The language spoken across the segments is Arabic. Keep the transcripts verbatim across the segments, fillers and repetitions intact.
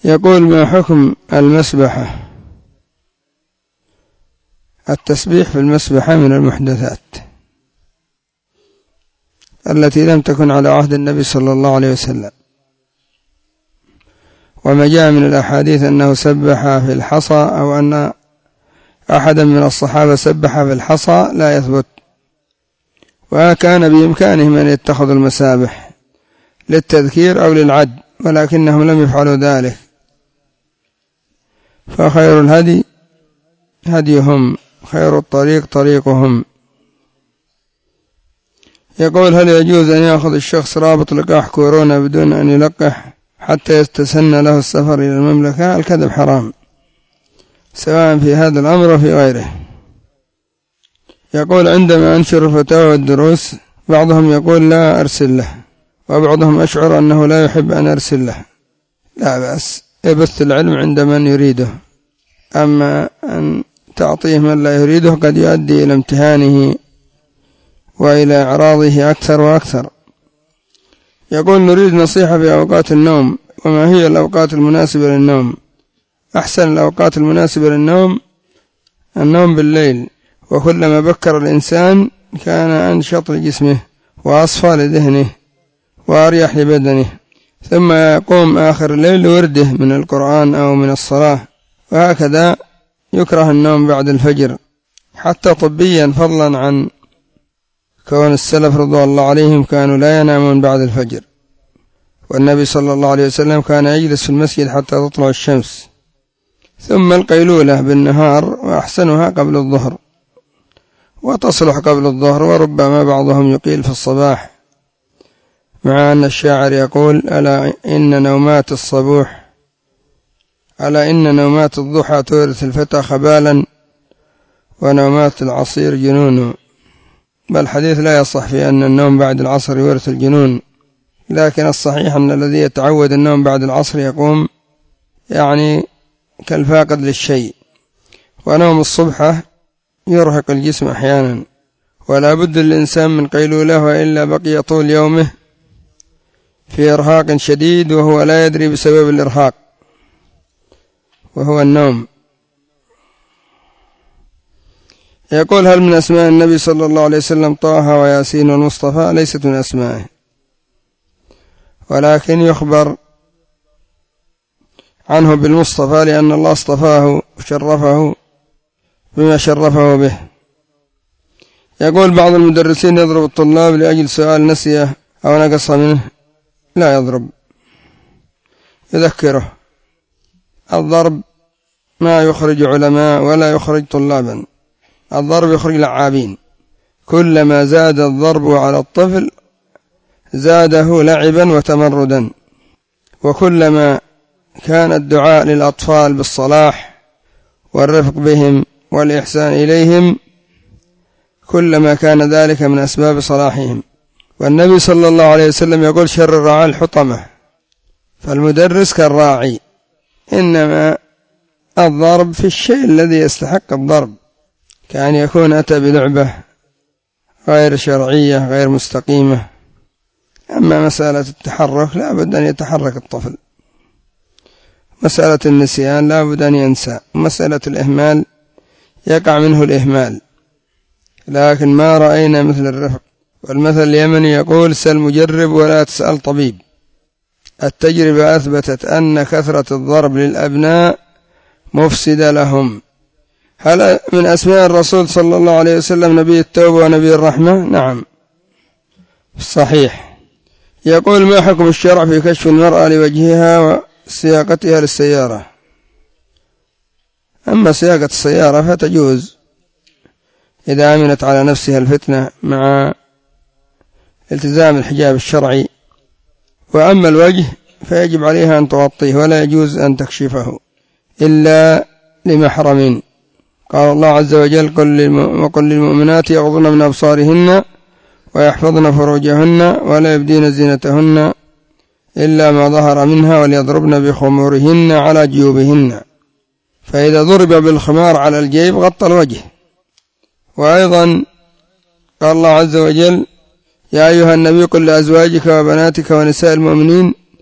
يقول: ما حكم المسبحة؟ التسبيح في المسبحة من المحدثات التي لم تكن على عهد النبي صلى الله عليه وسلم، وما جاء من الأحاديث أنه سبح في الحصى أو أن أحدا من الصحابة سبح في الحصى لا يثبت، وكان بإمكانهم أن يتخذوا المسابح للتذكير أو للعد، ولكنهم لم يفعلوا ذلك. فخير الهدي هديهم، خير الطريق طريقهم. يقول: هل يجوز أن يأخذ الشخص رابط لقاح كورونا بدون أن يلقح حتى يستسن له السفر إلى المملكة؟ الكذب حرام، سواء في هذا الأمر وفي غيره. يقول: عندما أنشر الفتاوى والدروس بعضهم يقول لا أرسل له، وبعضهم أشعر أنه لا يحب أن أرسل له. لا بأس، يبث العلم عند من يريده، أما أن تعطيه من لا يريده قد يؤدي إلى امتهانه وإلى إعراضه أكثر وأكثر. يقول: نريد نصيحة في أوقات النوم، وما هي الأوقات المناسبة للنوم؟ أحسن الأوقات المناسبة للنوم النوم بالليل، وكلما بكر الإنسان كان أنشط لجسمه وأصفى لذهنه وأريح لبدنه، ثم يقوم آخر الليل لورده من القرآن أو من الصلاة، وهكذا يكره النوم بعد الفجر حتى طبيا، فضلا عن كون السلف رضوان الله عليهم كانوا لا ينامون بعد الفجر، والنبي صلى الله عليه وسلم كان يجلس في المسجد حتى تطلع الشمس. ثم القيلولة بالنهار، وأحسنها قبل الظهر، وتصلح قبل الظهر، وربما بعضهم يقيل في الصباح، مع أن الشاعر يقول: ألا إن نومات الصبوح ألا إن نومات الضحى تورث الفتى خبالا، ونومات العصير جنون. بل الحديث لا يصح في أن النوم بعد العصر يورث الجنون، لكن الصحيح أن الذي يتعود النوم بعد العصر يقوم يعني كالفاقد للشيء، ونوم الصبح يرهق الجسم أحيانا، ولا بد للإنسان من قيلولة، وإلا بقي طول يومه في إرهاق شديد وهو لا يدري بسبب الإرهاق، وهو النوم. يقول: هل من أسماء النبي صلى الله عليه وسلم طه وياسين والمصطفى؟ ليست من أسمائه، ولكن يخبر عنه بالمصطفى لأن الله اصطفاه وشرفه بما شرفه به. يقول: بعض المدرسين يضرب الطلاب لأجل سؤال نسيه أو نقص منه. لا يضرب، يذكره. الضرب ما يخرج علماء ولا يخرج طلابا، الضرب يخرج لعابين. كلما زاد الضرب على الطفل زاده لعبا وتمردا، وكلما كان الدعاء للأطفال بالصلاح والرفق بهم والإحسان إليهم كلما كان ذلك من أسباب صلاحهم. والنبي صلى الله عليه وسلم يقول: شر الرعاة الحطمة. فالمدرس كالراعي، إنما الضرب في الشيء الذي يستحق الضرب، كأن يكون أتى بلعبة غير شرعية غير مستقيمة. أما مسألة التحرك لا بد أن يتحرك الطفل، مسألة النسيان لا بد أن ينسى، مسألة الإهمال يقع منه الإهمال، لكن ما رأينا مثل الرفق. والمثل اليمني يقول: سل مجرب ولا تسأل طبيب. التجربة أثبتت أن كثرة الضرب للأبناء مفسدة لهم. هل من أسماء الرسول صلى الله عليه وسلم نبي التوبة ونبي الرحمة؟ نعم صحيح. يقول: ما حكم الشرع في كشف المرأة لوجهها وسياقتها للسيارة؟ أما سياقة السيارة فتجوز إذا أمنت على نفسها الفتنة مع التزام الحجاب الشرعي، وأما الوجه فيجب عليها أن تغطيه ولا يجوز أن تكشفه إلا لمحرم. قال الله عز وجل: وقل للمؤمنات يغضن من أبصارهن ويحفظن فروجهن ولا يبدين زينتهن إلا ما ظهر منها وليضربن بخمورهن على جيوبهن. فإذا ضرب بالخمار على الجيب غطى الوجه. وأيضا قال الله عز وجل: يا أيها النبي قل لأزواجك وبناتك ونساء المؤمنين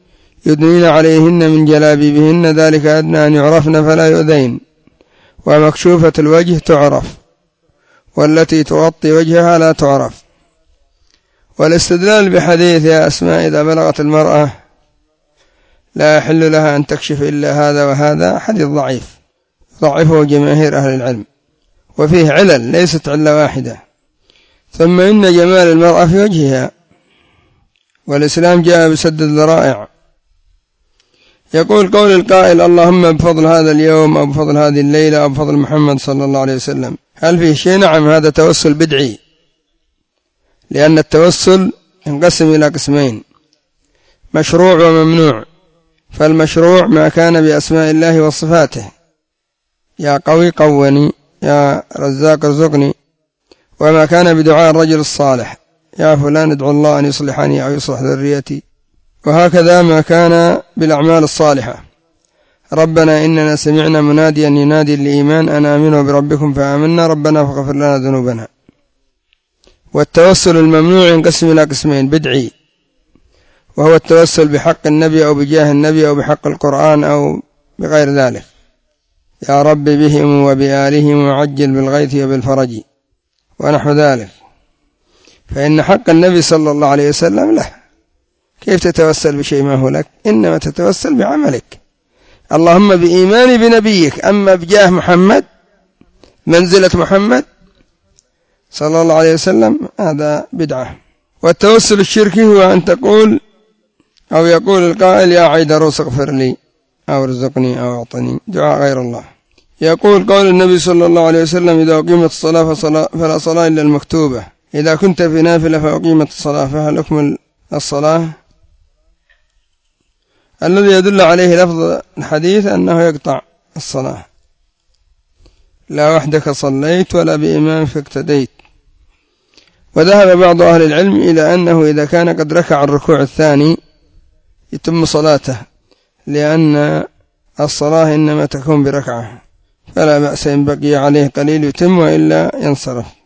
يدنين عليهن من جلابيبهن ذلك أدنى أن يعرفن فلا يؤذين. ومكشوفة الوجه تعرف، والتي تغطي وجهها لا تعرف. والاستدلال بحديث يا أسماء إذا بلغت المرأة لا يحل لها أن تكشف إلا هذا وهذا حديث ضعيف ضعفه جماهير أهل العلم، وفيه علل ليست علة واحدة. ثم إن جمال المرأة في وجهها، والإسلام جاء بسد الذرائع. يقول قول القائل اللهم بفضل هذا اليوم أو بفضل هذه الليلة أو بفضل محمد صلى الله عليه وسلم، هل فيه شيء؟ نعم، هذا توسل بدعي، لأن التوسل ينقسم إلى قسمين، مشروع وممنوع. فالمشروع ما كان بأسماء الله وصفاته، يا قوي قوني، يا رزاق ارزقني. وما كان بدعاء الرجل الصالح، يا فلان ادعو الله أن يصلحني أو يصلح ذريتي. وهكذا ما كان بالأعمال الصالحة، ربنا إننا سمعنا مناديا ينادي الإيمان أن آمنوا بربكم فآمنا ربنا فاغفر لنا ذنوبنا. والتوسل الممنوع ينقسم إلى قسمين، بدعي، وهو التوسل بحق النبي أو بجاه النبي أو بحق القرآن أو بغير ذلك، يا رب بهم وبآلهم وعجل بالغيث وبالفرج ونحو ذلك. فإن حق النبي صلى الله عليه وسلم له، كيف تتوسل بشيء ما هو لك؟ إنما تتوسل بعملك، اللهم بإيماني بنبيك. أما بجاه محمد، منزلة محمد صلى الله عليه وسلم، هذا بدعة. والتوسل الشركي هو أن تقول أو يقول القائل يا عيدروس اغفر لي أو ارزقني أو اعطني، دعاء غير الله. يقول قول النبي صلى الله عليه وسلم إذا أقيمت الصلاة فلا صلاة إلا المكتوبة، إذا كنت في نافلة فأقيمت الصلاة، فهل حكم الصلاة؟ الذي يدل عليه لفظ الحديث أنه يقطع الصلاة، لا وحدك صليت ولا بإمامك اقتديت. وذهب بعض أهل العلم إلى أنه إذا كان قد ركع الركوع الثاني يتم صلاته، لأن الصلاة إنما تكون بركعة، فلا بأس إن بقي عليه قليل يتم وإلا ينصرف.